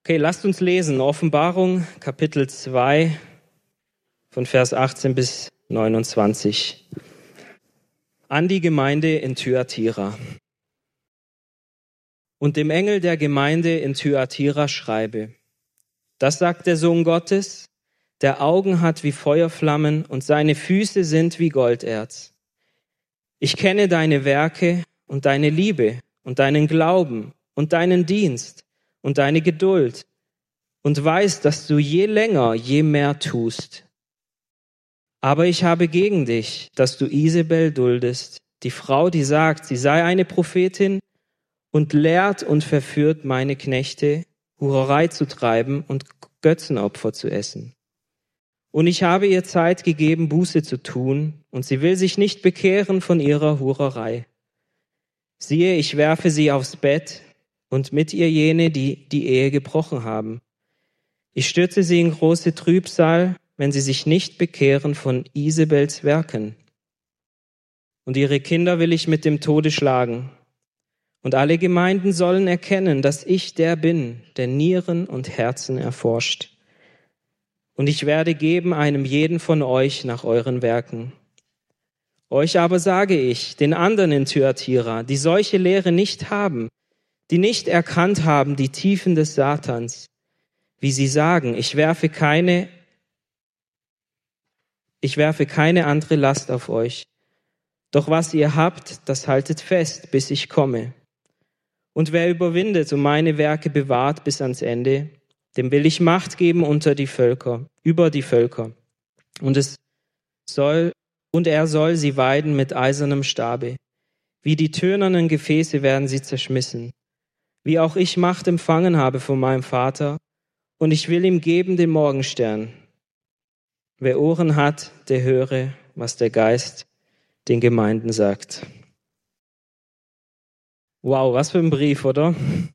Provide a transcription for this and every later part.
Okay, lasst uns lesen. Offenbarung, Kapitel 2, von Vers 18 bis 29. An die Gemeinde in Thyatira. Und dem Engel der Gemeinde in Thyatira schreibe: Das sagt der Sohn Gottes, der Augen hat wie Feuerflammen und seine Füße sind wie Golderz. Ich kenne deine Werke und deine Liebe und deinen Glauben und deinen Dienst und deine Geduld und weiß, dass du je länger, je mehr tust. Aber ich habe gegen dich, dass du Isabel duldest, die Frau, die sagt, sie sei eine Prophetin und lehrt und verführt meine Knechte, Hurerei zu treiben und Götzenopfer zu essen. Und ich habe ihr Zeit gegeben, Buße zu tun, und sie will sich nicht bekehren von ihrer Hurerei. Siehe, ich werfe sie aufs Bett und mit ihr jene, die die Ehe gebrochen haben. Ich stürze sie in große Trübsal, wenn sie sich nicht bekehren von Isabels Werken. Und ihre Kinder will ich mit dem Tode schlagen. Und alle Gemeinden sollen erkennen, dass ich der bin, der Nieren und Herzen erforscht. Und ich werde geben einem jeden von euch nach euren Werken. Euch aber sage ich, den anderen in Thyatira, die solche Lehre nicht haben, die nicht erkannt haben die Tiefen des Satans, wie sie sagen, ich werfe keine andere Last auf euch. Doch was ihr habt, das haltet fest, bis ich komme. Und wer überwindet und meine Werke bewahrt bis ans Ende, dem will ich Macht geben über die Völker. Und er soll sie weiden mit eisernem Stabe. Wie die tönernen Gefäße werden sie zerschmissen. Wie auch ich Macht empfangen habe von meinem Vater, und ich will ihm geben den Morgenstern. Wer Ohren hat, der höre, was der Geist den Gemeinden sagt. Wow, was für ein Brief, oder?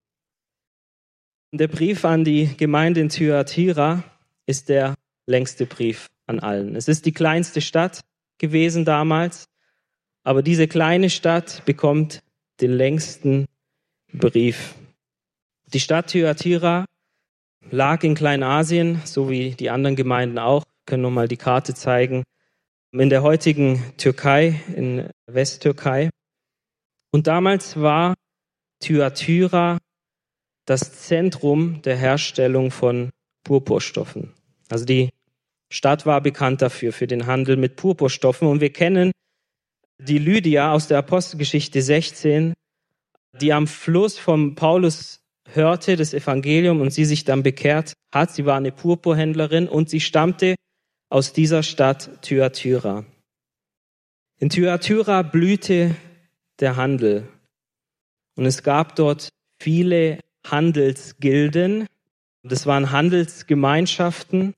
Der Brief an die Gemeinde in Thyatira ist der längste Brief an allen. Es ist die kleinste Stadt gewesen damals, aber diese kleine Stadt bekommt den längsten Brief. Die Stadt Thyatira lag in Kleinasien, so wie die anderen Gemeinden auch. Wir können nochmal die Karte zeigen. In der heutigen Türkei, in Westtürkei. Und damals war Thyatira das Zentrum der Herstellung von Purpurstoffen. Also die Stadt war bekannt dafür, für den Handel mit Purpurstoffen. Und wir kennen die Lydia aus der Apostelgeschichte 16, die am Fluss von Paulus hörte, das Evangelium, und sie sich dann bekehrt hat. Sie war eine Purpurhändlerin und sie stammte aus dieser Stadt Thyatira. In Thyatira blühte der Handel. Und es gab dort viele Handelsgilden. Das waren Handelsgemeinschaften.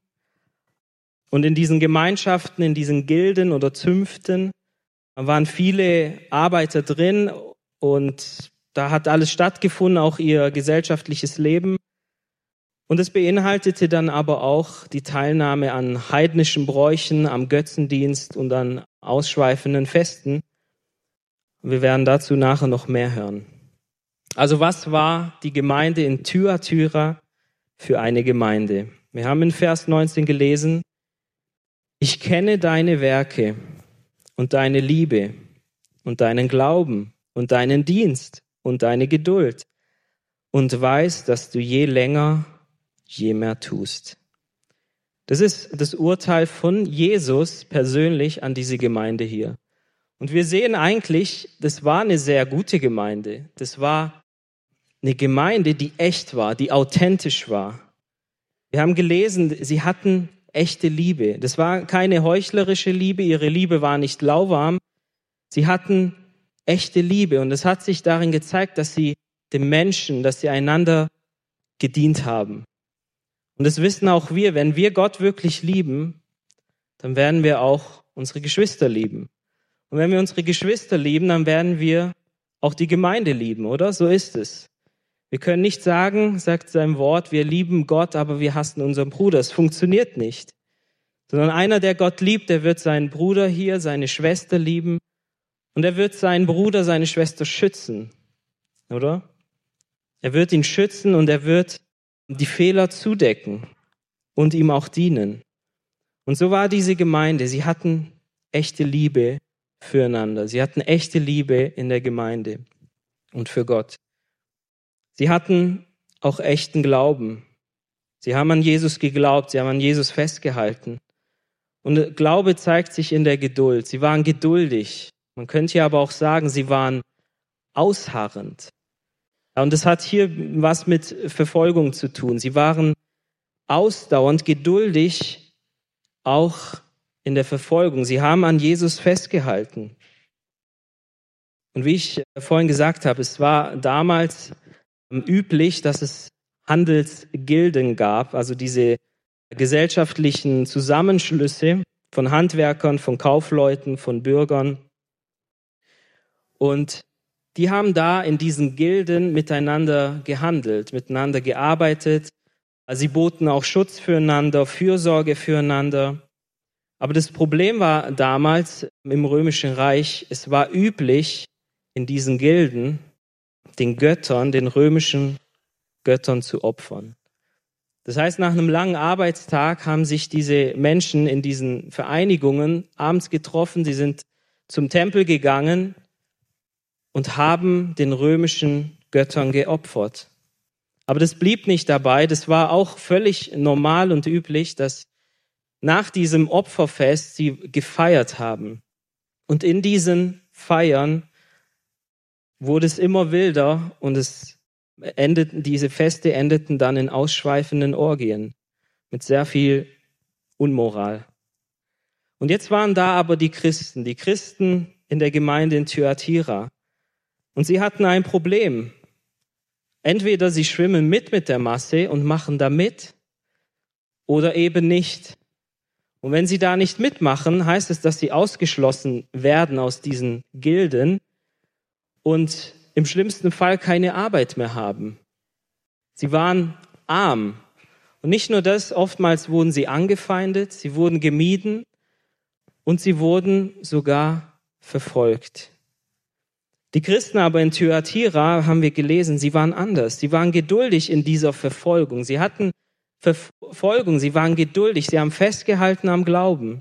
Und in diesen Gemeinschaften, in diesen Gilden oder Zünften waren viele Arbeiter drin und da hat alles stattgefunden, auch ihr gesellschaftliches Leben. Und es beinhaltete dann aber auch die Teilnahme an heidnischen Bräuchen, am Götzendienst und an ausschweifenden Festen. Wir werden dazu nachher noch mehr hören. Also was war die Gemeinde in Thyatira für eine Gemeinde? Wir haben in Vers 19 gelesen: Ich kenne deine Werke und deine Liebe und deinen Glauben und deinen Dienst und deine Geduld und weiß, dass du je länger, je mehr tust. Das ist das Urteil von Jesus persönlich an diese Gemeinde hier. Und wir sehen eigentlich, das war eine sehr gute Gemeinde. Das war eine Gemeinde, die echt war, die authentisch war. Wir haben gelesen, sie hatten echte Liebe. Das war keine heuchlerische Liebe, ihre Liebe war nicht lauwarm. Sie hatten echte Liebe und es hat sich darin gezeigt, dass sie dem Menschen, dass sie einander gedient haben. Und das wissen auch wir, wenn wir Gott wirklich lieben, dann werden wir auch unsere Geschwister lieben. Und wenn wir unsere Geschwister lieben, dann werden wir auch die Gemeinde lieben, oder? So ist es. Wir können nicht sagen, sagt sein Wort, wir lieben Gott, aber wir hassen unseren Bruder. Es funktioniert nicht. Sondern einer, der Gott liebt, der wird seinen Bruder hier, seine Schwester lieben und er wird seinen Bruder, seine Schwester schützen, oder? Er wird ihn schützen und er wird die Fehler zudecken und ihm auch dienen. Und so war diese Gemeinde. Sie hatten echte Liebe füreinander. Sie hatten echte Liebe in der Gemeinde und für Gott. Sie hatten auch echten Glauben. Sie haben an Jesus geglaubt, sie haben an Jesus festgehalten. Und Glaube zeigt sich in der Geduld. Sie waren geduldig. Man könnte aber auch sagen, sie waren ausharrend. Und das hat hier was mit Verfolgung zu tun. Sie waren ausdauernd geduldig, auch in der Verfolgung. Sie haben an Jesus festgehalten. Und wie ich vorhin gesagt habe, es war damals üblich, dass es Handelsgilden gab, also diese gesellschaftlichen Zusammenschlüsse von Handwerkern, von Kaufleuten, von Bürgern. Und die haben da in diesen Gilden miteinander gehandelt, miteinander gearbeitet. Also sie boten auch Schutz füreinander, Fürsorge füreinander. Aber das Problem war damals im Römischen Reich, es war üblich, in diesen Gilden den Göttern, den römischen Göttern zu opfern. Das heißt, nach einem langen Arbeitstag haben sich diese Menschen in diesen Vereinigungen abends getroffen, sie sind zum Tempel gegangen und haben den römischen Göttern geopfert. Aber das blieb nicht dabei, das war auch völlig normal und üblich, dass nach diesem Opferfest sie gefeiert haben. Und in diesen Feiern wurde es immer wilder und diese Feste endeten dann in ausschweifenden Orgien mit sehr viel Unmoral. Und jetzt waren da aber die Christen in der Gemeinde in Thyatira. Und sie hatten ein Problem. Entweder sie schwimmen mit der Masse und machen da mit oder eben nicht. Und wenn sie da nicht mitmachen, heißt es, dass sie ausgeschlossen werden aus diesen Gilden und im schlimmsten Fall keine Arbeit mehr haben. Sie waren arm. Und nicht nur das, oftmals wurden sie angefeindet, sie wurden gemieden und sie wurden sogar verfolgt. Die Christen aber in Thyatira, haben wir gelesen, sie waren anders. Sie waren geduldig in dieser Verfolgung. Sie hatten Verfolgung, sie waren geduldig, sie haben festgehalten am Glauben.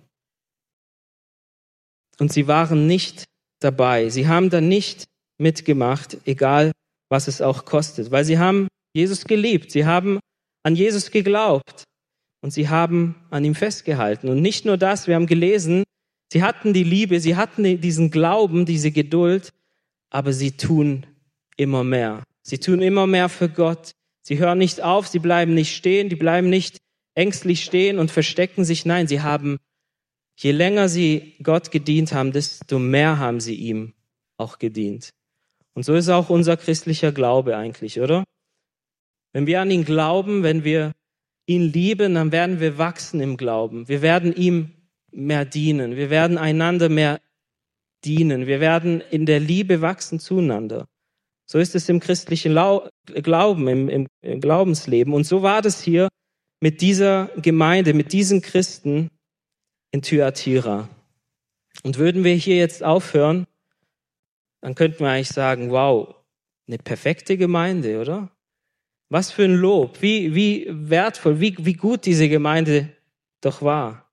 Und sie waren nicht dabei. Sie haben da nicht mitgemacht, egal was es auch kostet, weil sie haben Jesus geliebt, sie haben an Jesus geglaubt und sie haben an ihm festgehalten. Und nicht nur das, wir haben gelesen, sie hatten die Liebe, sie hatten diesen Glauben, diese Geduld, aber sie tun immer mehr. Sie tun immer mehr für Gott. Sie hören nicht auf, sie bleiben nicht stehen, die bleiben nicht ängstlich stehen und verstecken sich. Nein, sie haben, je länger sie Gott gedient haben, desto mehr haben sie ihm auch gedient. Und so ist auch unser christlicher Glaube eigentlich, oder? Wenn wir an ihn glauben, wenn wir ihn lieben, dann werden wir wachsen im Glauben. Wir werden ihm mehr dienen. Wir werden einander mehr dienen. Wir werden in der Liebe wachsen zueinander. So ist es im christlichen Glauben, im Glaubensleben. Und so war das hier mit dieser Gemeinde, mit diesen Christen in Thyatira. Und würden wir hier jetzt aufhören, dann könnten wir eigentlich sagen, wow, eine perfekte Gemeinde, oder? Was für ein Lob, wie wertvoll, wie gut diese Gemeinde doch war.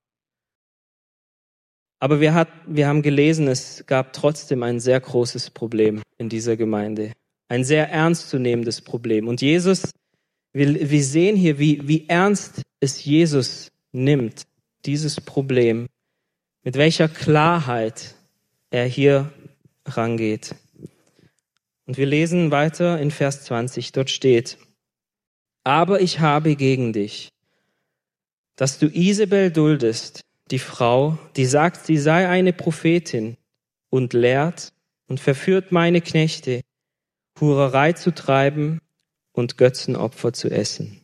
Aber wir haben gelesen, es gab trotzdem ein sehr großes Problem in dieser Gemeinde. Ein sehr ernstzunehmendes Problem. Und Jesus, wir sehen hier, wie ernst es Jesus nimmt, dieses Problem. Mit welcher Klarheit er hier rangeht. Und wir lesen weiter in Vers 20, dort steht, aber ich habe gegen dich, dass du Isabel duldest, die Frau, die sagt, sie sei eine Prophetin und lehrt und verführt meine Knechte, Hurerei zu treiben und Götzenopfer zu essen.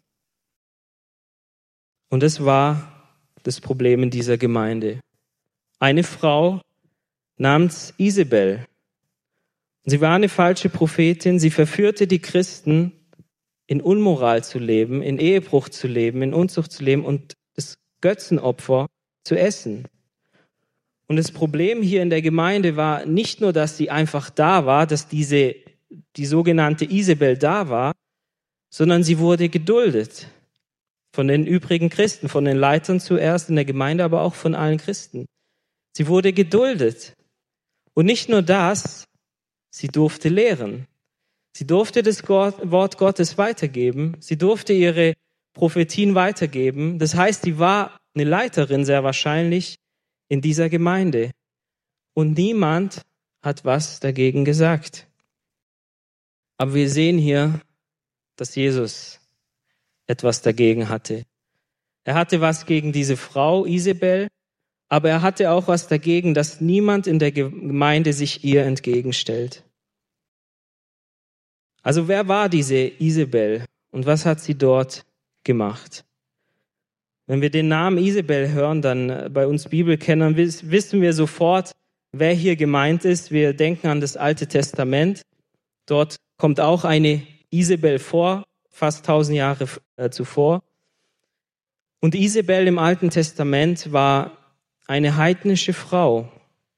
Und es war das Problem in dieser Gemeinde. Eine Frau namens Isabel. Sie war eine falsche Prophetin, sie verführte die Christen, in Unmoral zu leben, in Ehebruch zu leben, in Unzucht zu leben und das Götzenopfer zu essen. Und das Problem hier in der Gemeinde war nicht nur, dass sie einfach da war, dass die sogenannte Isabel da war, sondern sie wurde geduldet von den übrigen Christen, von den Leitern zuerst in der Gemeinde, aber auch von allen Christen. Sie wurde geduldet. Und nicht nur das, sie durfte lehren. Sie durfte das Wort Gottes weitergeben. Sie durfte ihre Prophetien weitergeben. Das heißt, sie war eine Leiterin sehr wahrscheinlich in dieser Gemeinde. Und niemand hat was dagegen gesagt. Aber wir sehen hier, dass Jesus etwas dagegen hatte. Er hatte was gegen diese Frau Isabel, aber er hatte auch was dagegen, dass niemand in der Gemeinde sich ihr entgegenstellt. Also wer war diese Isabel und was hat sie dort gemacht? Wenn wir den Namen Isabel hören, dann bei uns Bibelkennern wissen wir sofort, wer hier gemeint ist. Wir denken an das Alte Testament. Dort kommt auch eine Isabel vor, fast 1000 Jahre zuvor. Und Isabel im Alten Testament war eine heidnische Frau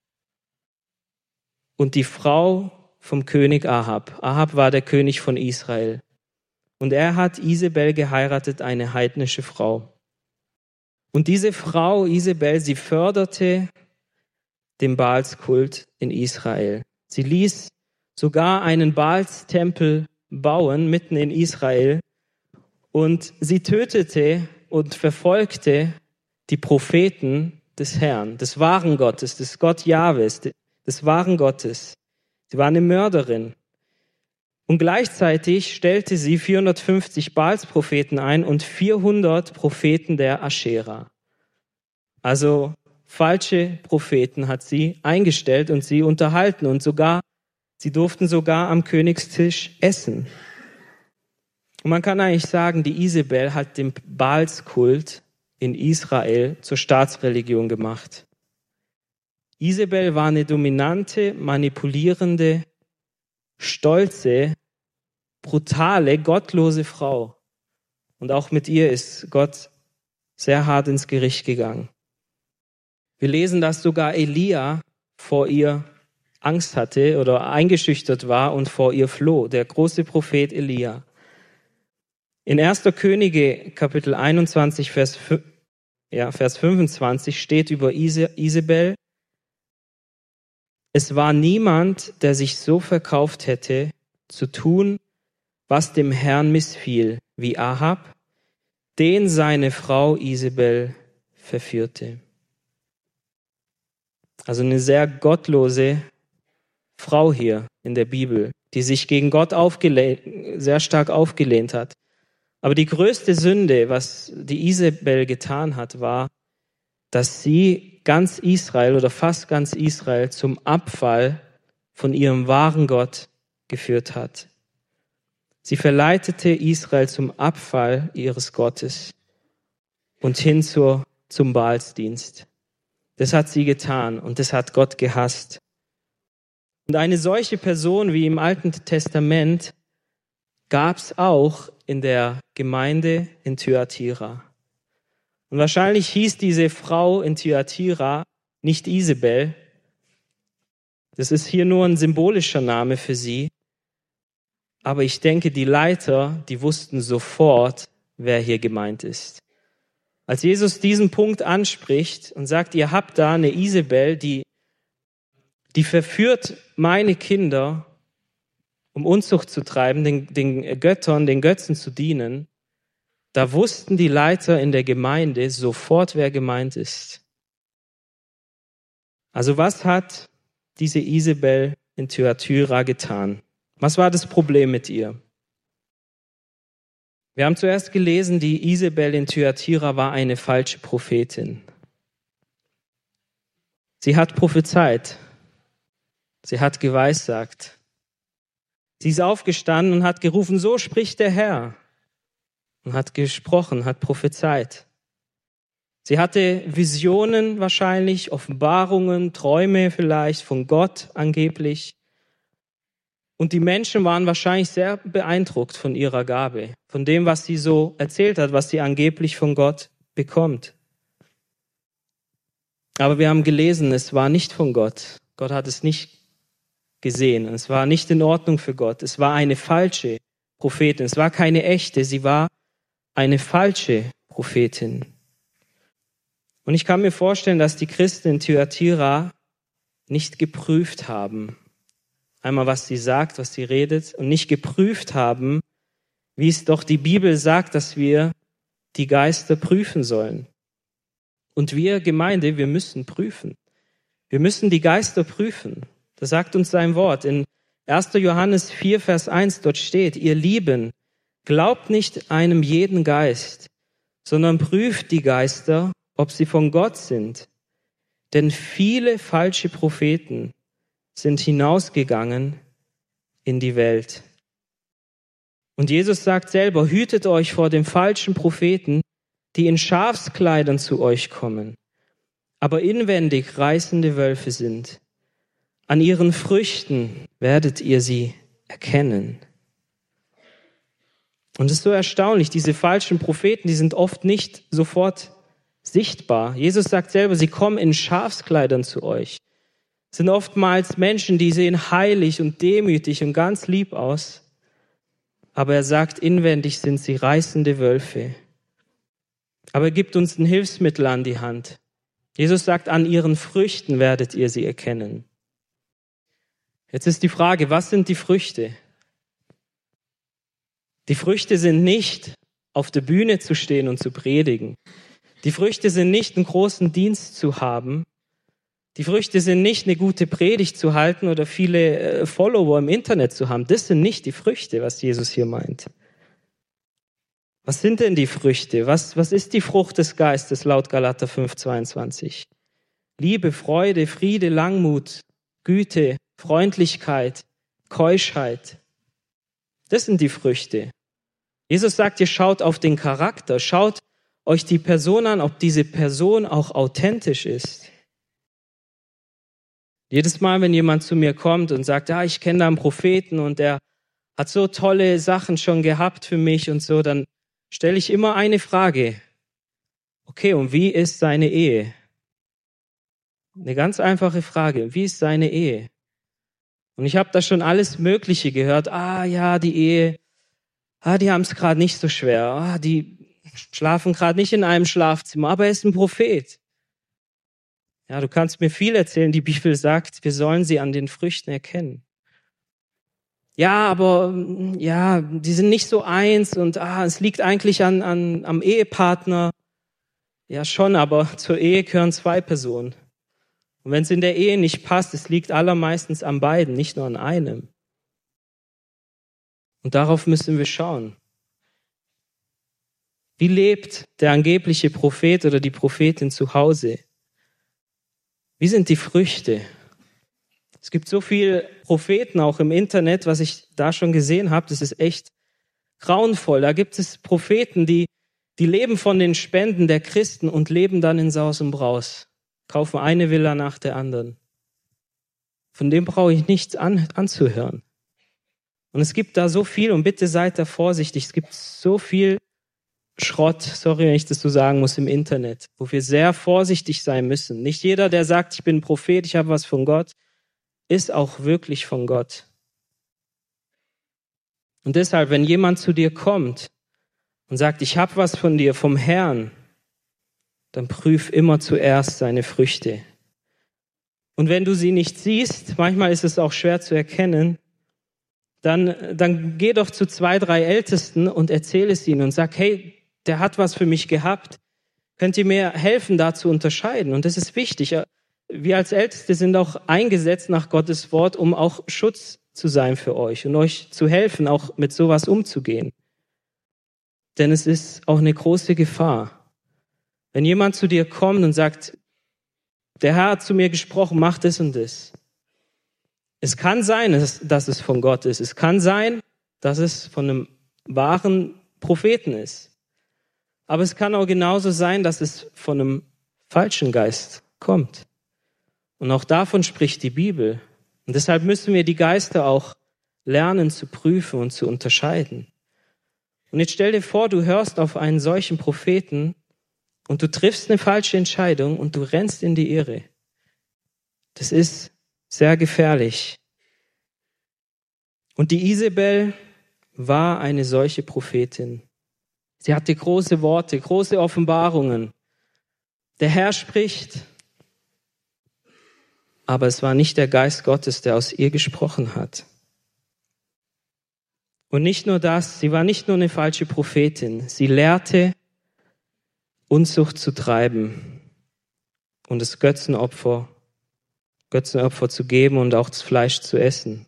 und die Frau vom König Ahab. Ahab war der König von Israel. Und er hat Isabel geheiratet, eine heidnische Frau. Und diese Frau Isabel, sie förderte den Baalskult in Israel. Sie ließ sogar einen Baalstempel bauen mitten in Israel und sie tötete und verfolgte die Propheten des Herrn, des wahren Gottes, des Gott Jahwes, des wahren Gottes. Sie war eine Mörderin. Und gleichzeitig stellte sie 450 Baalspropheten ein und 400 Propheten der Aschera. Also falsche Propheten hat sie eingestellt und sie unterhalten und sie durften sogar am Königstisch essen. Und man kann eigentlich sagen, die Isabel hat den Baalskult in Israel zur Staatsreligion gemacht. Isabel war eine dominante, manipulierende, stolze, brutale, gottlose Frau. Und auch mit ihr ist Gott sehr hart ins Gericht gegangen. Wir lesen, dass sogar Elia vor ihr Angst hatte oder eingeschüchtert war und vor ihr floh, der große Prophet Elia. In 1. Könige, Kapitel 21, Vers 25 steht über Isabel: Es war niemand, der sich so verkauft hätte, zu tun, was dem Herrn missfiel, wie Ahab, den seine Frau Isabel verführte. Also eine sehr gottlose Frau hier in der Bibel, die sich gegen Gott sehr stark aufgelehnt hat. Aber die größte Sünde, was die Isabel getan hat, war, dass sie ganz Israel oder fast ganz Israel zum Abfall von ihrem wahren Gott geführt hat. Sie verleitete Israel zum Abfall ihres Gottes und hin zum Baalsdienst. Das hat sie getan und das hat Gott gehasst. Und eine solche Person wie im Alten Testament gab es auch in der Gemeinde in Thyatira. Und wahrscheinlich hieß diese Frau in Thyatira nicht Isabel. Das ist hier nur ein symbolischer Name für sie. Aber ich denke, die Leiter, die wussten sofort, wer hier gemeint ist. Als Jesus diesen Punkt anspricht und sagt, ihr habt da eine Isabel, die verführt meine Kinder, um Unzucht zu treiben, den Göttern, den Götzen zu dienen, da wussten die Leiter in der Gemeinde sofort, wer gemeint ist. Also was hat diese Isabel in Thyatira getan? Was war das Problem mit ihr? Wir haben zuerst gelesen, die Isabel in Thyatira war eine falsche Prophetin. Sie hat prophezeit. Sie hat geweissagt. Sie ist aufgestanden und hat gerufen, so spricht der Herr. Und hat gesprochen, hat prophezeit. Sie hatte Visionen wahrscheinlich, Offenbarungen, Träume vielleicht von Gott angeblich. Und die Menschen waren wahrscheinlich sehr beeindruckt von ihrer Gabe, von dem, was sie so erzählt hat, was sie angeblich von Gott bekommt. Aber wir haben gelesen, es war nicht von Gott. Gott hat es nicht gesehen. Es war nicht in Ordnung für Gott. Es war eine falsche Prophetin. Es war keine echte, sie war eine falsche Prophetin. Und ich kann mir vorstellen, dass die Christen in Thyatira nicht geprüft haben, einmal was sie sagt, was sie redet, und nicht geprüft haben, wie es doch die Bibel sagt, dass wir die Geister prüfen sollen. Und wir Gemeinde, wir müssen prüfen. Wir müssen die Geister prüfen. Das sagt uns sein Wort. In 1. Johannes 4, Vers 1, dort steht, ihr Lieben, glaubt nicht einem jeden Geist, sondern prüft die Geister, ob sie von Gott sind. Denn viele falsche Propheten sind hinausgegangen in die Welt. Und Jesus sagt selber, hütet euch vor den falschen Propheten, die in Schafskleidern zu euch kommen, aber inwendig reißende Wölfe sind. An ihren Früchten werdet ihr sie erkennen. Und es ist so erstaunlich, diese falschen Propheten, die sind oft nicht sofort sichtbar. Jesus sagt selber, sie kommen in Schafskleidern zu euch. Es sind oftmals Menschen, die sehen heilig und demütig und ganz lieb aus. Aber er sagt, inwendig sind sie reißende Wölfe. Aber er gibt uns ein Hilfsmittel an die Hand. Jesus sagt, an ihren Früchten werdet ihr sie erkennen. Jetzt ist die Frage, was sind die Früchte? Die Früchte sind nicht, auf der Bühne zu stehen und zu predigen. Die Früchte sind nicht, einen großen Dienst zu haben. Die Früchte sind nicht, eine gute Predigt zu halten oder viele Follower im Internet zu haben. Das sind nicht die Früchte, was Jesus hier meint. Was sind denn die Früchte? Was ist die Frucht des Geistes laut Galater 5,22? Liebe, Freude, Friede, Langmut, Güte, Freundlichkeit, Keuschheit. Das sind die Früchte. Jesus sagt, ihr schaut auf den Charakter, schaut euch die Person an, ob diese Person auch authentisch ist. Jedes Mal, wenn jemand zu mir kommt und sagt, ja, ich kenne da einen Propheten und der hat so tolle Sachen schon gehabt für mich und so, dann stelle ich immer eine Frage. Okay, und wie ist seine Ehe? Eine ganz einfache Frage. Wie ist seine Ehe? Und ich habe da schon alles Mögliche gehört. Die Ehe, die haben es gerade nicht so schwer. Die schlafen gerade nicht in einem Schlafzimmer, aber er ist ein Prophet. Ja, du kannst mir viel erzählen. Die Bibel sagt, wir sollen sie an den Früchten erkennen. Ja, aber die sind nicht so eins und es liegt eigentlich am Ehepartner. Ja, schon, aber zur Ehe gehören zwei Personen. Und wenn es in der Ehe nicht passt, es liegt allermeistens an beiden, nicht nur an einem. Und darauf müssen wir schauen. Wie lebt der angebliche Prophet oder die Prophetin zu Hause? Wie sind die Früchte? Es gibt so viele Propheten auch im Internet, was ich da schon gesehen habe, das ist echt grauenvoll. Da gibt es Propheten, die leben von den Spenden der Christen und leben dann in Saus und Braus. Kaufen eine Villa nach der anderen. Von dem brauche ich nichts anzuhören. Und es gibt da so viel, und bitte seid da vorsichtig, es gibt so viel Schrott, sorry, wenn ich das so sagen muss, im Internet, wo wir sehr vorsichtig sein müssen. Nicht jeder, der sagt, ich bin ein Prophet, ich habe was von Gott, ist auch wirklich von Gott. Und deshalb, wenn jemand zu dir kommt und sagt, ich habe was von dir, vom Herrn, dann prüf immer zuerst seine Früchte. Und wenn du sie nicht siehst, manchmal ist es auch schwer zu erkennen, dann geh doch zu 2, 3 Ältesten und erzähl es ihnen und sag, hey, der hat was für mich gehabt. Könnt ihr mir helfen, da zu unterscheiden? Und das ist wichtig. Wir als Älteste sind auch eingesetzt nach Gottes Wort, um auch Schutz zu sein für euch und euch zu helfen, auch mit sowas umzugehen. Denn es ist auch eine große Gefahr. Wenn jemand zu dir kommt und sagt, der Herr hat zu mir gesprochen, mach das und das. Es kann sein, dass es von Gott ist. Es kann sein, dass es von einem wahren Propheten ist. Aber es kann auch genauso sein, dass es von einem falschen Geist kommt. Und auch davon spricht die Bibel. Und deshalb müssen wir die Geister auch lernen zu prüfen und zu unterscheiden. Und jetzt stell dir vor, du hörst auf einen solchen Propheten und du triffst eine falsche Entscheidung und du rennst in die Irre. Das ist sehr gefährlich. Und die Isabel war eine solche Prophetin. Sie hatte große Worte, große Offenbarungen. Der Herr spricht, aber es war nicht der Geist Gottes, der aus ihr gesprochen hat. Und nicht nur das, sie war nicht nur eine falsche Prophetin, sie lehrte, Unzucht zu treiben und das Götzenopfer zu geben und auch das Fleisch zu essen.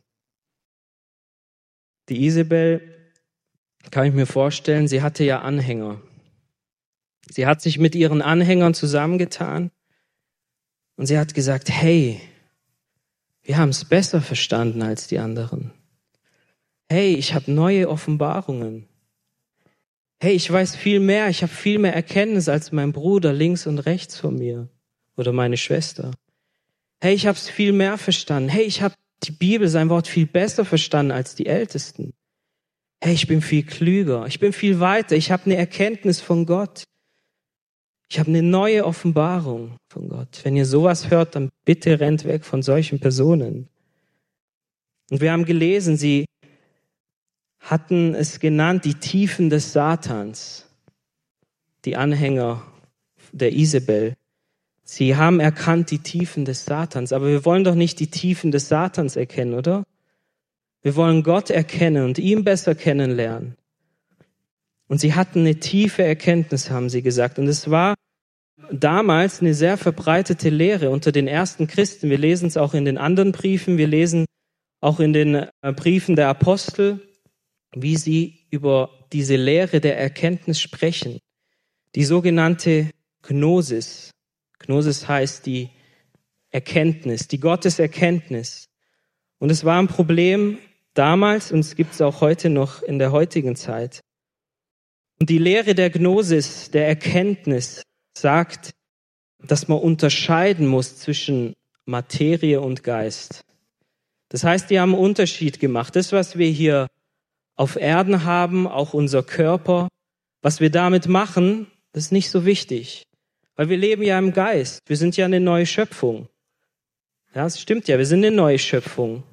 Die Isabel, kann ich mir vorstellen, sie hatte ja Anhänger. Sie hat sich mit ihren Anhängern zusammengetan und sie hat gesagt, hey, wir haben es besser verstanden als die anderen. Hey, ich habe neue Offenbarungen. Hey, ich weiß viel mehr, ich habe viel mehr Erkenntnis als mein Bruder links und rechts von mir oder meine Schwester. Hey, ich habe es viel mehr verstanden. Hey, ich habe die Bibel, sein Wort, viel besser verstanden als die Ältesten. Hey, ich bin viel klüger, ich bin viel weiter, ich habe eine Erkenntnis von Gott. Ich habe eine neue Offenbarung von Gott. Wenn ihr sowas hört, dann bitte rennt weg von solchen Personen. Und wir haben gelesen, sie hatten es genannt, die Tiefen des Satans, die Anhänger der Isabel. Sie haben erkannt die Tiefen des Satans, aber wir wollen doch nicht die Tiefen des Satans erkennen, oder? Wir wollen Gott erkennen und ihn besser kennenlernen. Und sie hatten eine tiefe Erkenntnis, haben sie gesagt. Und es war damals eine sehr verbreitete Lehre unter den ersten Christen. Wir lesen es auch in den anderen Briefen, wir lesen auch in den Briefen der Apostel, wie sie über diese Lehre der Erkenntnis sprechen. Die sogenannte Gnosis. Gnosis heißt die Erkenntnis, die Gotteserkenntnis. Und es war ein Problem damals und es gibt es auch heute noch in der heutigen Zeit. Und die Lehre der Gnosis, der Erkenntnis, sagt, dass man unterscheiden muss zwischen Materie und Geist. Das heißt, die haben einen Unterschied gemacht. Das, was wir hier auf Erden haben, auch unser Körper, was wir damit machen, das ist nicht so wichtig. Weil wir leben ja im Geist. Wir sind ja eine neue Schöpfung. Ja, es stimmt ja, wir sind eine neue Schöpfung.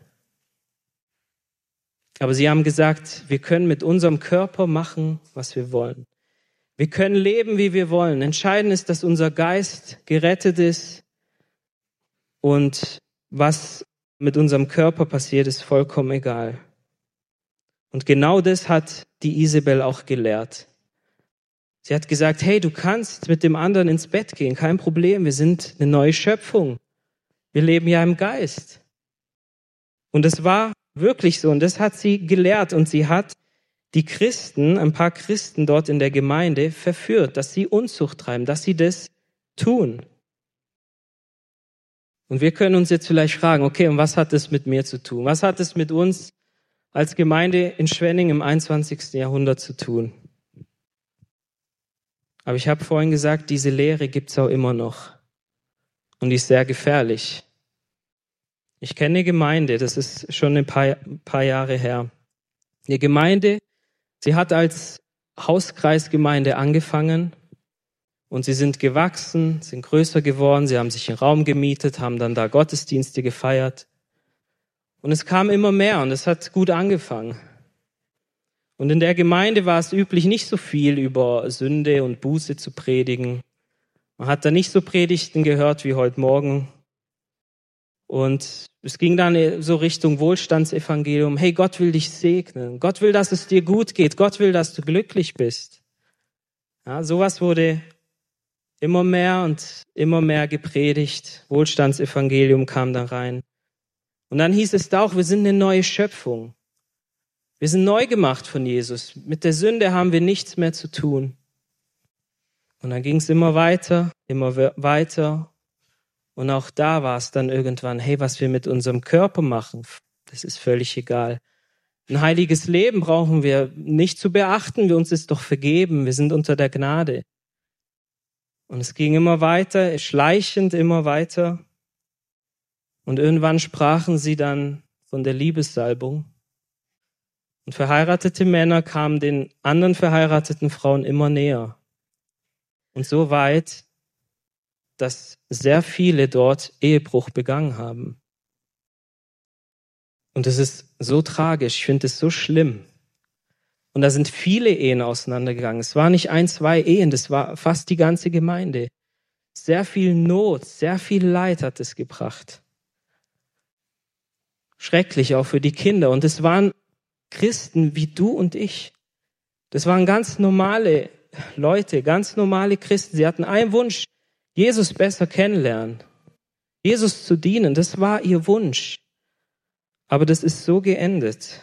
Aber sie haben gesagt, wir können mit unserem Körper machen, was wir wollen. Wir können leben, wie wir wollen. Entscheidend ist, dass unser Geist gerettet ist. Und was mit unserem Körper passiert, ist vollkommen egal. Und genau das hat die Isabel auch gelehrt. Sie hat gesagt, hey, du kannst mit dem anderen ins Bett gehen, kein Problem, wir sind eine neue Schöpfung. Wir leben ja im Geist. Und es war wirklich so und das hat sie gelehrt und sie hat die Christen, ein paar Christen dort in der Gemeinde verführt, dass sie Unzucht treiben, dass sie das tun. Und wir können uns jetzt vielleicht fragen, okay, und was hat das mit mir zu tun? Was hat es mit uns als Gemeinde in Schwenning im 21. Jahrhundert zu tun? Aber ich habe vorhin gesagt, diese Lehre gibt es auch immer noch. Und die ist sehr gefährlich. Ich kenne eine Gemeinde, das ist schon ein paar Jahre her. Eine Gemeinde, sie hat als Hauskreisgemeinde angefangen und sie sind gewachsen, sind größer geworden, sie haben sich einen Raum gemietet, haben dann da Gottesdienste gefeiert. Und es kam immer mehr und es hat gut angefangen. Und in der Gemeinde war es üblich, nicht so viel über Sünde und Buße zu predigen. Man hat da nicht so Predigten gehört wie heute Morgen. Und es ging dann so Richtung Wohlstandsevangelium. Hey, Gott will dich segnen. Gott will, dass es dir gut geht. Gott will, dass du glücklich bist. Ja, sowas wurde immer mehr und immer mehr gepredigt. Wohlstandsevangelium kam da rein. Und dann hieß es da auch, wir sind eine neue Schöpfung. Wir sind neu gemacht von Jesus. Mit der Sünde haben wir nichts mehr zu tun. Und dann ging es immer weiter. Und auch da war es dann irgendwann, hey, was wir mit unserem Körper machen, das ist völlig egal. Ein heiliges Leben brauchen wir nicht zu beachten. Uns ist doch vergeben. Wir sind unter der Gnade. Und es ging immer weiter, schleichend immer weiter. Und irgendwann sprachen sie dann von der Liebessalbung. Und verheiratete Männer kamen den anderen verheirateten Frauen immer näher. Und so weit, dass sehr viele dort Ehebruch begangen haben. Und es ist so tragisch, ich finde es so schlimm. Und da sind viele Ehen auseinandergegangen. Es war nicht 1, 2 Ehen, das war fast die ganze Gemeinde. Sehr viel Not, sehr viel Leid hat es gebracht. Schrecklich auch für die Kinder. Und es waren Christen wie du und ich. Das waren ganz normale Leute, ganz normale Christen. Sie hatten einen Wunsch, Jesus besser kennenlernen, Jesus zu dienen. Das war ihr Wunsch. Aber das ist so geendet.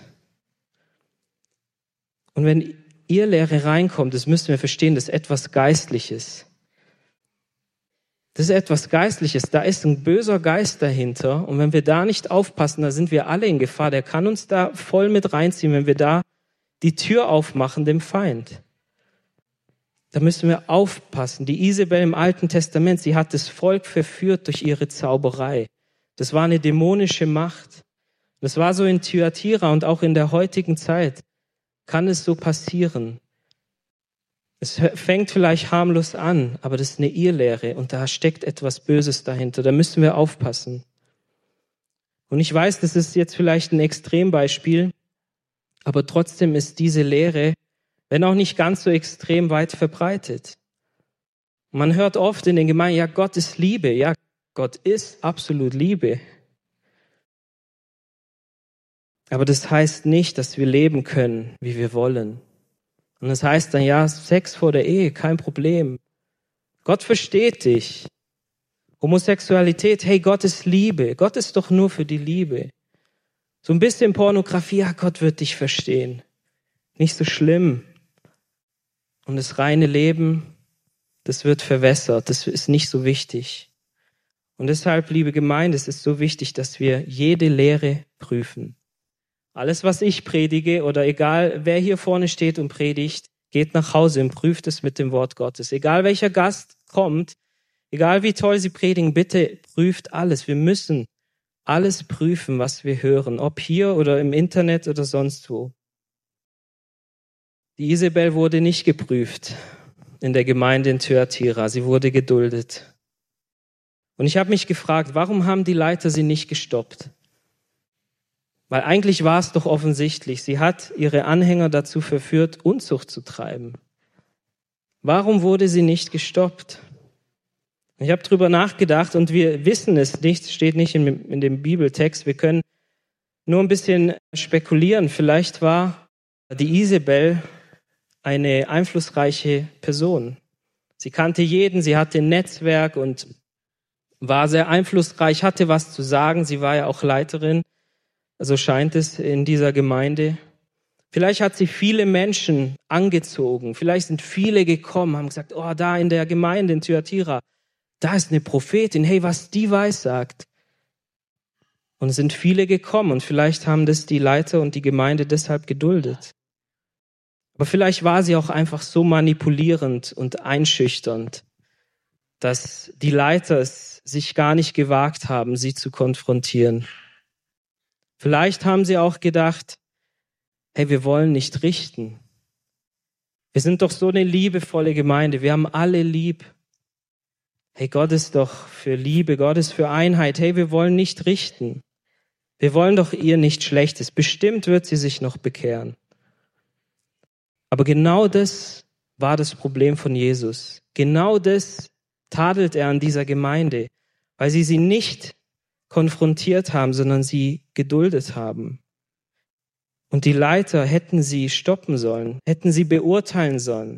Und wenn Irrlehre reinkommt, das müssen wir verstehen, das ist etwas Geistliches. Das ist etwas Geistliches. Da ist ein böser Geist dahinter. Und wenn wir da nicht aufpassen, da sind wir alle in Gefahr. Der kann uns da voll mit reinziehen, wenn wir da die Tür aufmachen dem Feind. Da müssen wir aufpassen. Die Isabel im Alten Testament, sie hat das Volk verführt durch ihre Zauberei. Das war eine dämonische Macht. Das war so in Thyatira und auch in der heutigen Zeit kann es so passieren. Es fängt vielleicht harmlos an, aber das ist eine Irrlehre und da steckt etwas Böses dahinter. Da müssen wir aufpassen. Und ich weiß, das ist jetzt vielleicht ein Extrembeispiel, aber trotzdem ist diese Lehre, wenn auch nicht ganz so extrem weit verbreitet. Man hört oft in den Gemeinden, ja, Gott ist Liebe. Ja, Gott ist absolut Liebe. Aber das heißt nicht, dass wir leben können, wie wir wollen. Und das heißt dann, ja, Sex vor der Ehe, kein Problem. Gott versteht dich. Homosexualität, hey, Gott ist Liebe. Gott ist doch nur für die Liebe. So ein bisschen Pornografie, ja, Gott wird dich verstehen. Nicht so schlimm. Und das reine Leben, das wird verwässert. Das ist nicht so wichtig. Und deshalb, liebe Gemeinde, es ist so wichtig, dass wir jede Lehre prüfen. Alles, was ich predige oder egal, wer hier vorne steht und predigt, geht nach Hause und prüft es mit dem Wort Gottes. Egal, welcher Gast kommt, egal, wie toll sie predigen, bitte prüft alles. Wir müssen alles prüfen, was wir hören, ob hier oder im Internet oder sonst wo. Die Isabel wurde nicht geprüft in der Gemeinde in Thyatira. Sie wurde geduldet. Und ich habe mich gefragt, warum haben die Leiter sie nicht gestoppt? Weil eigentlich war es doch offensichtlich, sie hat ihre Anhänger dazu verführt, Unzucht zu treiben. Warum wurde sie nicht gestoppt? Ich habe drüber nachgedacht und wir wissen es nicht, steht nicht in dem Bibeltext. Wir können nur ein bisschen spekulieren. Vielleicht war die Isabel eine einflussreiche Person. Sie kannte jeden, sie hatte ein Netzwerk und war sehr einflussreich, hatte was zu sagen. Sie war ja auch Leiterin. So scheint es in dieser Gemeinde. Vielleicht hat sie viele Menschen angezogen. Vielleicht sind viele gekommen, haben gesagt, oh, da in der Gemeinde in Thyatira, da ist eine Prophetin. Hey, was die weiß, sagt. Und es sind viele gekommen und vielleicht haben das die Leiter und die Gemeinde deshalb geduldet. Aber vielleicht war sie auch einfach so manipulierend und einschüchternd, dass die Leiter es sich gar nicht gewagt haben, sie zu konfrontieren. Vielleicht haben sie auch gedacht, hey, wir wollen nicht richten. Wir sind doch so eine liebevolle Gemeinde. Wir haben alle lieb. Hey, Gott ist doch für Liebe, Gott ist für Einheit. Hey, wir wollen nicht richten. Wir wollen doch ihr nichts Schlechtes. Bestimmt wird sie sich noch bekehren. Aber genau das war das Problem von Jesus. Genau das tadelt er an dieser Gemeinde, weil sie nicht konfrontiert haben, sondern sie geduldet haben. Und die Leiter hätten sie stoppen sollen, hätten sie beurteilen sollen.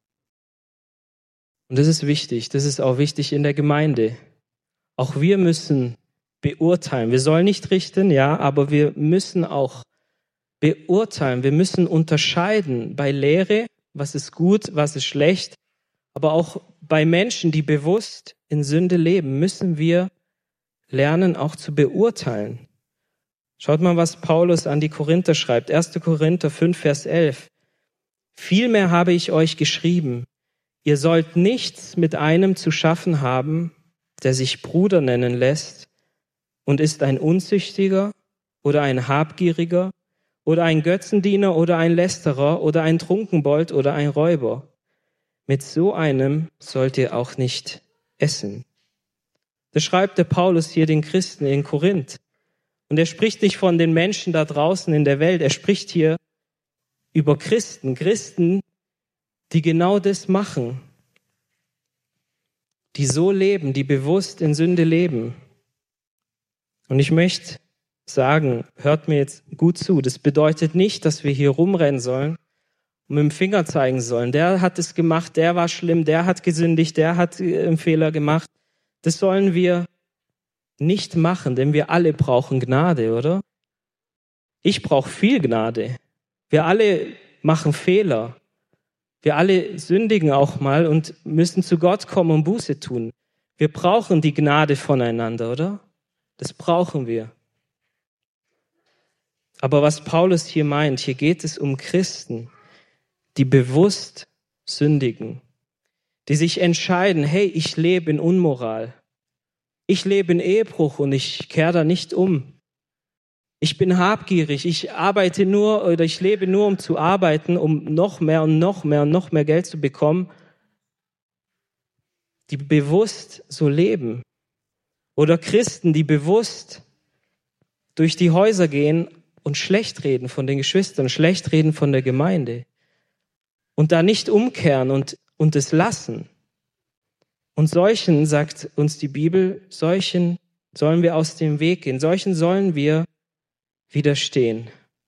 Und das ist wichtig, das ist auch wichtig in der Gemeinde. Auch wir müssen beurteilen. Wir sollen nicht richten, ja, aber wir müssen auch beurteilen. Wir müssen unterscheiden bei Lehre, was ist gut, was ist schlecht. Aber auch bei Menschen, die bewusst in Sünde leben, müssen wir lernen, auch zu beurteilen. Schaut mal, was Paulus an die Korinther schreibt. 1. Korinther 5, Vers 11. Vielmehr habe ich euch geschrieben, ihr sollt nichts mit einem zu schaffen haben, der sich Bruder nennen lässt und ist ein Unzüchtiger oder ein Habgieriger oder ein Götzendiener oder ein Lästerer oder ein Trunkenbold oder ein Räuber. Mit so einem sollt ihr auch nicht essen. Das schreibt der Paulus hier den Christen in Korinth. Und er spricht nicht von den Menschen da draußen in der Welt, er spricht hier über Christen, die genau das machen, die so leben, die bewusst in Sünde leben. Und ich möchte sagen, hört mir jetzt gut zu, das bedeutet nicht, dass wir hier rumrennen sollen und mit dem Finger zeigen sollen. Der hat es gemacht, der war schlimm, der hat gesündigt, der hat einen Fehler gemacht. Das sollen wir nicht machen, denn wir alle brauchen Gnade, oder? Ich brauche viel Gnade. Wir alle machen Fehler. Wir alle sündigen auch mal und müssen zu Gott kommen und Buße tun. Wir brauchen die Gnade voneinander, oder? Das brauchen wir. Aber was Paulus hier meint, hier geht es um Christen, die bewusst sündigen, die sich entscheiden, hey, ich lebe in Unmoral. Ich lebe in Ehebruch und ich kehre da nicht um. Ich bin habgierig, ich lebe nur, um zu arbeiten, um noch mehr und noch mehr und noch mehr Geld zu bekommen, die bewusst so leben. Oder Christen, die bewusst durch die Häuser gehen und schlecht reden von den Geschwistern, schlecht reden von der Gemeinde und da nicht umkehren und es lassen. Und solchen, sagt uns die Bibel, solchen sollen wir aus dem Weg gehen, solchen sollen wir widerstehen.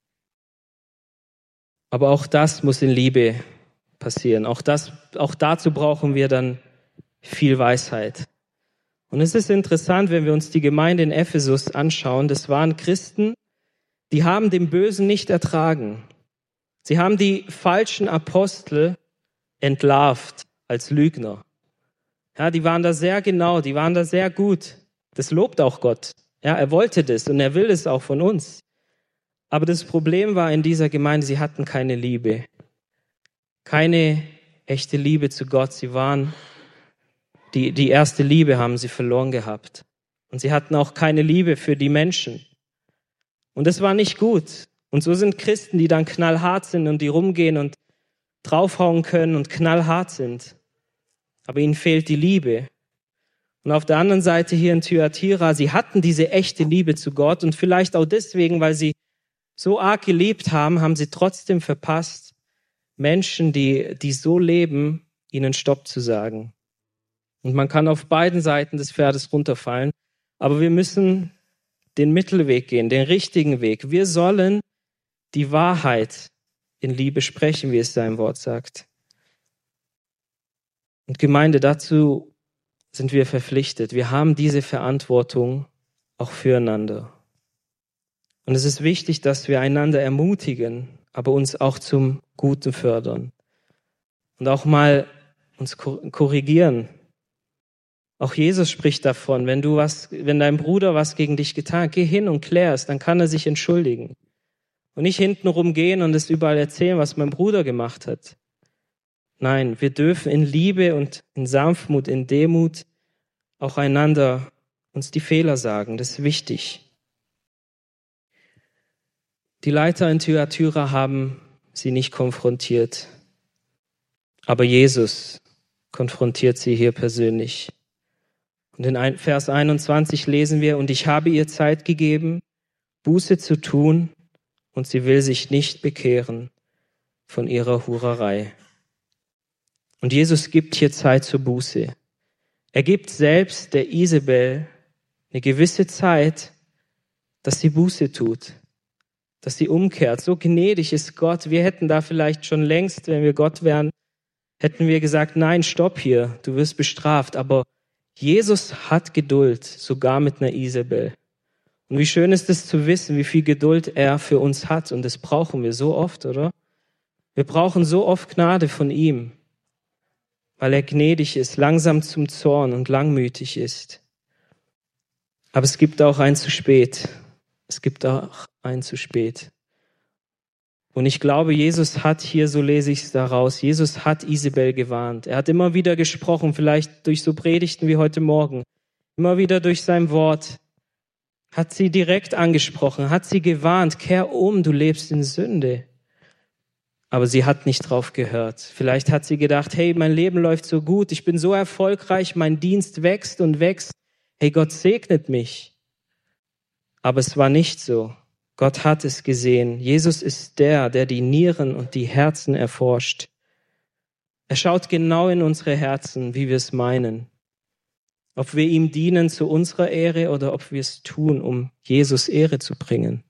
Aber auch das muss in Liebe passieren. Auch dazu brauchen wir dann viel Weisheit. Und es ist interessant, wenn wir uns die Gemeinde in Ephesus anschauen. Das waren Christen, die haben den Bösen nicht ertragen. Sie haben die falschen Apostel entlarvt als Lügner. Ja, die waren da sehr genau, die waren da sehr gut. Das lobt auch Gott. Ja, er wollte das und er will es auch von uns. Aber das Problem war in dieser Gemeinde, sie hatten keine Liebe. Keine echte Liebe zu Gott. Sie waren, die erste Liebe haben sie verloren gehabt. Und sie hatten auch keine Liebe für die Menschen. Und das war nicht gut. Und so sind Christen, die dann knallhart sind und die rumgehen und draufhauen können und knallhart sind. Aber ihnen fehlt die Liebe. Und auf der anderen Seite hier in Thyatira, sie hatten diese echte Liebe zu Gott und vielleicht auch deswegen, weil sie so arg geliebt haben, haben sie trotzdem verpasst, Menschen, die so leben, ihnen Stopp zu sagen. Und man kann auf beiden Seiten des Pferdes runterfallen, aber wir müssen den Mittelweg gehen, den richtigen Weg. Wir sollen die Wahrheit in Liebe sprechen, wie es sein Wort sagt. Und Gemeinde, dazu sind wir verpflichtet. Wir haben diese Verantwortung auch füreinander. Und es ist wichtig, dass wir einander ermutigen, aber uns auch zum Guten fördern. Und auch mal uns korrigieren. Auch Jesus spricht davon, wenn dein Bruder was gegen dich getan hat, geh hin und klär es, dann kann er sich entschuldigen. Und nicht hintenrum gehen und es überall erzählen, was mein Bruder gemacht hat. Nein, wir dürfen in Liebe und in Sanftmut, in Demut auch einander uns die Fehler sagen. Das ist wichtig. Die Leiter in Thyatira haben sie nicht konfrontiert. Aber Jesus konfrontiert sie hier persönlich. Und in Vers 21 lesen wir, und ich habe ihr Zeit gegeben, Buße zu tun, und sie will sich nicht bekehren von ihrer Hurerei. Und Jesus gibt hier Zeit zur Buße. Er gibt selbst der Isabel eine gewisse Zeit, dass sie Buße tut, dass sie umkehrt. So gnädig ist Gott. Wir hätten da vielleicht schon längst, wenn wir Gott wären, hätten wir gesagt, nein, stopp hier, du wirst bestraft. Aber Jesus hat Geduld, sogar mit einer Isabel. Und wie schön ist es zu wissen, wie viel Geduld er für uns hat. Und das brauchen wir so oft, oder? Wir brauchen so oft Gnade von ihm, weil er gnädig ist, langsam zum Zorn und langmütig ist. Aber es gibt auch ein zu spät. Es gibt auch ein zu spät. Und ich glaube, Jesus hat hier, so lese ich es daraus, Jesus hat Isabel gewarnt. Er hat immer wieder gesprochen, vielleicht durch so Predigten wie heute Morgen, immer wieder durch sein Wort, hat sie direkt angesprochen, hat sie gewarnt, kehr um, du lebst in Sünde. Aber sie hat nicht drauf gehört. Vielleicht hat sie gedacht, hey, mein Leben läuft so gut, ich bin so erfolgreich, mein Dienst wächst und wächst. Hey, Gott segnet mich. Aber es war nicht so. Gott hat es gesehen. Jesus ist der die Nieren und die Herzen erforscht. Er schaut genau in unsere Herzen, wie wir es meinen. Ob wir ihm dienen zu unserer Ehre oder ob wir es tun, um Jesus Ehre zu bringen.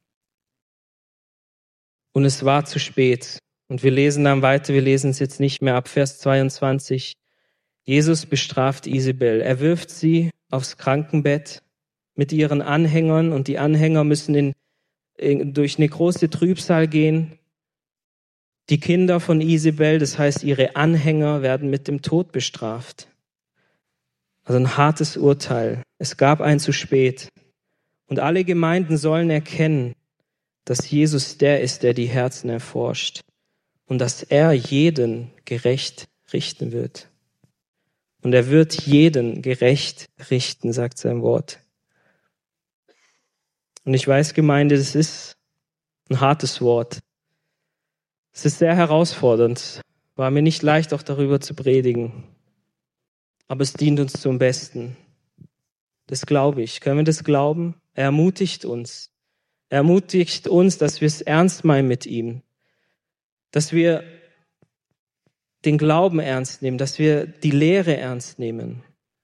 Und es war zu spät. Und wir lesen dann weiter, wir lesen es jetzt nicht mehr ab Vers 22. Jesus bestraft Isabel. Er wirft sie aufs Krankenbett mit ihren Anhängern und die Anhänger müssen durch eine große Trübsal gehen. Die Kinder von Isabel, das heißt ihre Anhänger, werden mit dem Tod bestraft. Also ein hartes Urteil. Es gab ein zu spät. Und alle Gemeinden sollen erkennen, dass Jesus der ist, der die Herzen erforscht und dass er jeden gerecht richten wird. Und er wird jeden gerecht richten, sagt sein Wort. Und ich weiß, Gemeinde, das ist ein hartes Wort. Es ist sehr herausfordernd. War mir nicht leicht, auch darüber zu predigen. Aber es dient uns zum Besten. Das glaube ich. Können wir das glauben? Er ermutigt uns. Er ermutigt uns, dass wir es ernst meinen mit ihm. Dass wir den Glauben ernst nehmen, dass wir die Lehre ernst nehmen.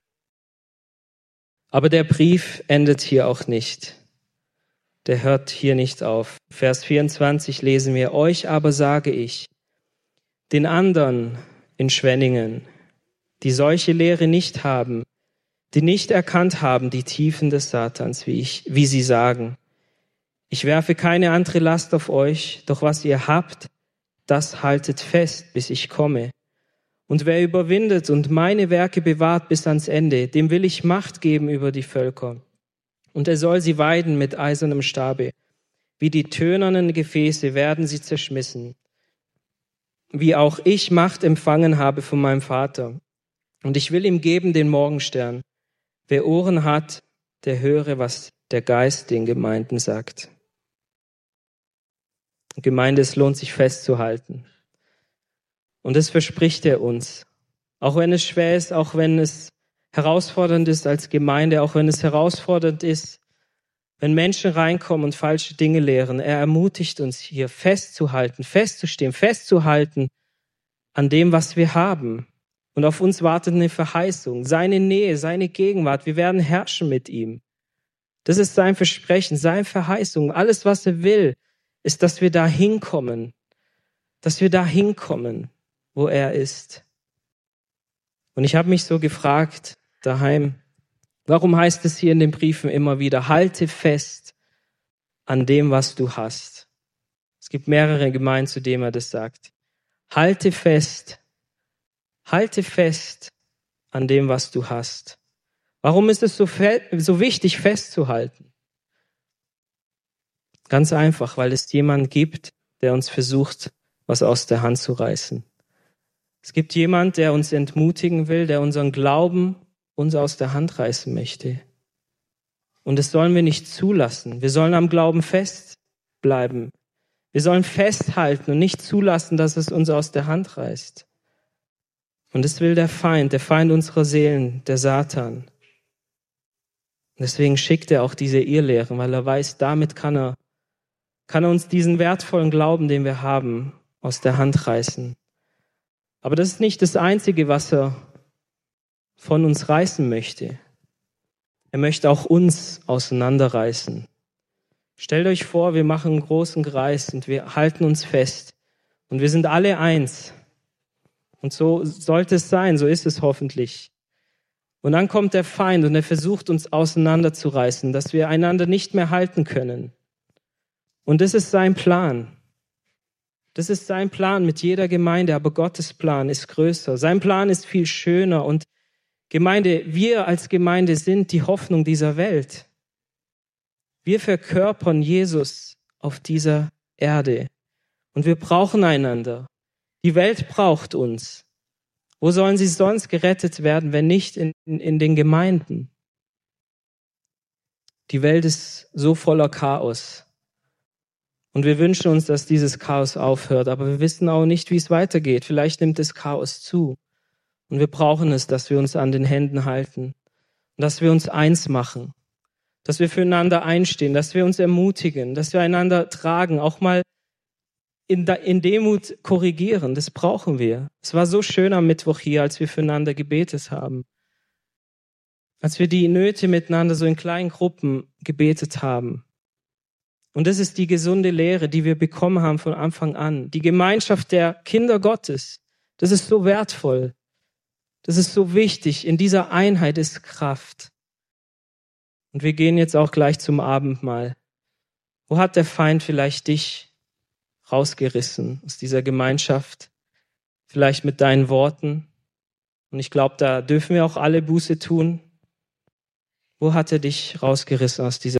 Aber der Brief endet hier auch nicht. Der hört hier nicht auf. Vers 24 lesen wir, euch aber sage ich, den anderen in Schwenningen, die solche Lehre nicht haben, die nicht erkannt haben die Tiefen des Satans, wie sie sagen. Ich werfe keine andere Last auf euch, doch was ihr habt, das haltet fest, bis ich komme. Und wer überwindet und meine Werke bewahrt bis ans Ende, dem will ich Macht geben über die Völker. Und er soll sie weiden mit eisernem Stabe. Wie die tönernen Gefäße werden sie zerschmissen. Wie auch ich Macht empfangen habe von meinem Vater. Und ich will ihm geben den Morgenstern. Wer Ohren hat, der höre, was der Geist den Gemeinden sagt. Gemeinde, es lohnt sich festzuhalten. Und das verspricht er uns. Auch wenn es schwer ist, auch wenn es herausfordernd ist als Gemeinde, auch wenn es herausfordernd ist, wenn Menschen reinkommen und falsche Dinge lehren. Er ermutigt uns hier festzuhalten, festzustehen, festzuhalten an dem, was wir haben. Und auf uns wartet eine Verheißung, seine Nähe, seine Gegenwart. Wir werden herrschen mit ihm. Das ist sein Versprechen, seine Verheißung. Alles, was er will, ist, dass wir da hinkommen. Dass wir da hinkommen, wo er ist. Und ich habe mich so gefragt daheim, warum heißt es hier in den Briefen immer wieder, halte fest an dem, was du hast. Es gibt mehrere Gemeinden, zu denen er das sagt. Halte fest an dem, was du hast. Warum ist es so wichtig, festzuhalten? Ganz einfach, weil es jemanden gibt, der uns versucht, was aus der Hand zu reißen. Es gibt jemand, der uns entmutigen will, der unseren Glauben uns aus der Hand reißen möchte. Und das sollen wir nicht zulassen. Wir sollen am Glauben festbleiben. Wir sollen festhalten und nicht zulassen, dass es uns aus der Hand reißt. Und das will der Feind unserer Seelen, der Satan. Und deswegen schickt er auch diese Irrlehren, weil er weiß, damit kann er uns diesen wertvollen Glauben, den wir haben, aus der Hand reißen. Aber das ist nicht das Einzige, was er von uns reißen möchte. Er möchte auch uns auseinanderreißen. Stellt euch vor, wir machen einen großen Kreis und wir halten uns fest. Und wir sind alle eins. Und so sollte es sein, so ist es hoffentlich. Und dann kommt der Feind und er versucht uns auseinanderzureißen, dass wir einander nicht mehr halten können. Und das ist sein Plan. Das ist sein Plan mit jeder Gemeinde, aber Gottes Plan ist größer. Sein Plan ist viel schöner und Gemeinde, wir als Gemeinde sind die Hoffnung dieser Welt. Wir verkörpern Jesus auf dieser Erde und wir brauchen einander. Die Welt braucht uns. Wo sollen sie sonst gerettet werden, wenn nicht in den Gemeinden? Die Welt ist so voller Chaos. Und wir wünschen uns, dass dieses Chaos aufhört, aber wir wissen auch nicht, wie es weitergeht. Vielleicht nimmt das Chaos zu. Und wir brauchen es, dass wir uns an den Händen halten und dass wir uns eins machen, dass wir füreinander einstehen, dass wir uns ermutigen, dass wir einander tragen, auch mal in Demut korrigieren. Das brauchen wir. Es war so schön am Mittwoch hier, als wir füreinander gebetet haben. Als wir die Nöte miteinander so in kleinen Gruppen gebetet haben. Und das ist die gesunde Lehre, die wir bekommen haben von Anfang an. Die Gemeinschaft der Kinder Gottes, das ist so wertvoll. Das ist so wichtig. In dieser Einheit ist Kraft. Und wir gehen jetzt auch gleich zum Abendmahl. Wo hat der Feind vielleicht dich rausgerissen aus dieser Gemeinschaft? Vielleicht mit deinen Worten. Und ich glaube, da dürfen wir auch alle Buße tun. Wo hat er dich rausgerissen aus dieser